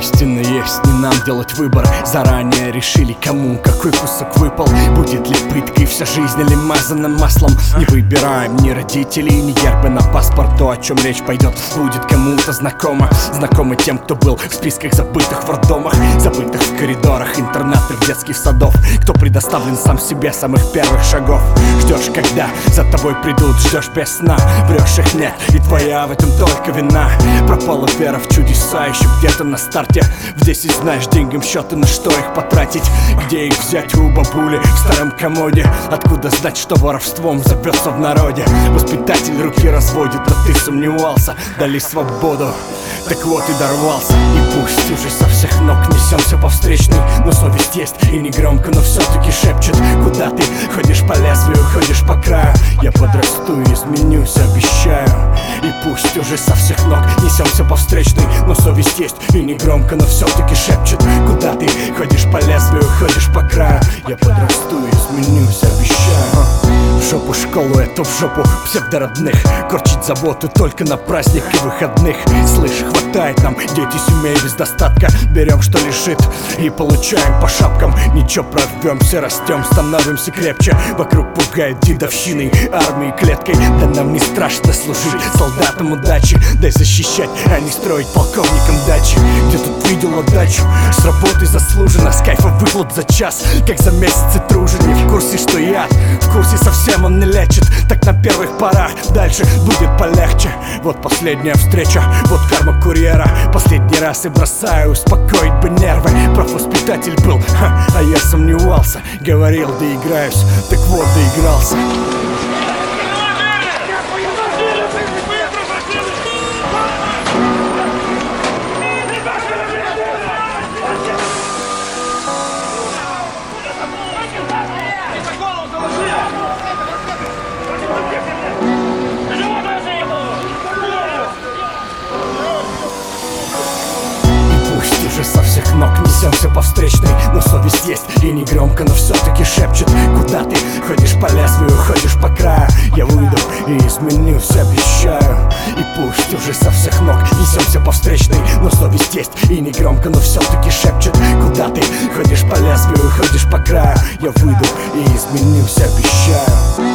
истина есть, не нам делать выбор. Заранее решили, кому какой кусок выпал. Будет ли пыткой вся жизнь или мазанным маслом? Не выбираем ни родителей, ни гербы на паспорт. То, о чем речь пойдет, будет кому-то знакомо. Знакомы тем, кто был в списках забытых в роддомах, забытых в коридорах интернатов, детских садов. Кто предоставлен сам себе самых первых шагов. Ждешь, когда за тобой придут, ждешь без сна. Врешь, их нет, и твоя в этом только вина. Пропала вера в чудеса еще где-то на старте. В 10 знаешь деньгам счеты, на что их потратить. Где их взять у бабули в старом комоде? Откуда знать, что воровством зовется в народе? Воспитатель руки разводит, а ты сомневался. Дали свободу, так вот и дорвался. И пусть уже со всех ног несемся по встречной, но совесть есть и не громко, но все-таки шепчет. Куда ты ходишь по лезвию, ходишь по краю? Я подрасту и изменюсь, обещаю. И пусть уже со всех ног несемся по встречной, но совесть есть и не громко, но все-таки шепчет. Куда ты ходишь по лезвию, ходишь по краю? Я подрасту и изменюсь, обещаю. В жопу школу, эту в жопу псевдородных. Корчить заботу только на праздник и выходных. Слышь, хватает нам, дети семей без достатка. Берем, что лежит, и получаем по шапкам. Ничего, прорвемся, растем, становимся крепче. Вокруг пугает дедовщиной, армией, клеткой. Да нам не страшно служить солдатам удачи. Дай защищать, а не строить полковникам дачи. Где тут видел отдачу? С работы заслуженно, с кайфа выхлоп за час, как за месяц и тружен. Не в курсе, что я в курсе совсем он не лечит. Так на первых порах, дальше будет полегче. Вот последняя встреча, вот карма курьера. Последний раз и бросаю, успокоить бы нервы. Профвоспитатель был, а я сомневался. Говорил, доиграюсь, так вот доигрался. Уже со всех ног несемся по встречной, но совесть есть и не громко, но все-таки шепчет. Куда ты ходишь по лезвию, ходишь по краю? Я выйду и изменюсь, обещаю. И пусть уже со всех ног несемся по встречной, но совесть есть и не громко, но все-таки шепчет. Куда ты ходишь по лезвию, ходишь по краю? Я выйду и изменюсь, обещаю.